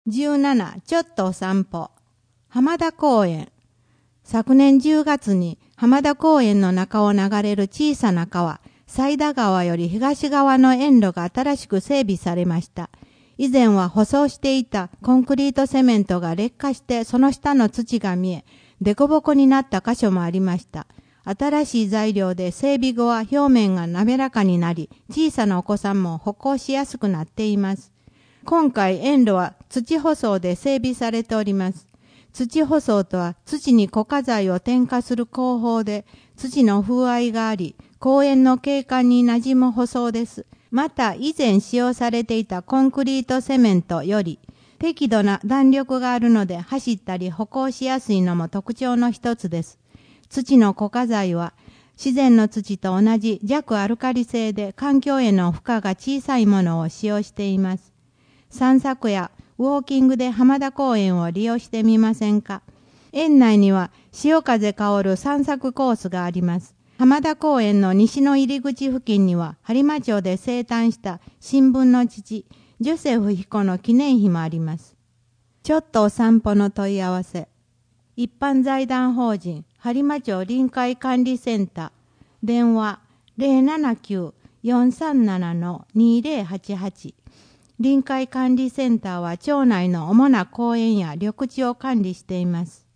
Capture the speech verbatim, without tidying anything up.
じゅうなな、ちょっとお散歩。浜田公園。昨年じゅうがつに浜田公園の中を流れる小さな川、斉田川より東側の園路が新しく整備されました。以前は舗装していたコンクリートセメントが劣化してその下の土が見え、凸凹になった箇所もありました。新しい材料で整備後は表面が滑らかになり、小さなお子さんも歩行しやすくなっています。今回園路は土舗装で整備されております。土舗装とは土に固化材を添加する工法で、土の風合いがあり、公園の景観に馴染む舗装です。また以前使用されていたコンクリートセメントより、適度な弾力があるので走ったり歩行しやすいのも特徴の一つです。土の固化材は自然の土と同じ弱アルカリ性で環境への負荷が小さいものを使用しています。散策やウォーキングで浜田公園を利用してみませんか。園内には潮風香る散策コースがあります。浜田公園の西の入り口付近には播磨町で生誕した新聞の父ジョセフ彦の記念碑もあります。ちょっとお散歩の問い合わせ。一般財団法人播磨町臨海管理センター電話 ゼロななきゅう よんさんなな にゼロはちはち。臨海管理センターは町内の主な公園や緑地を管理しています。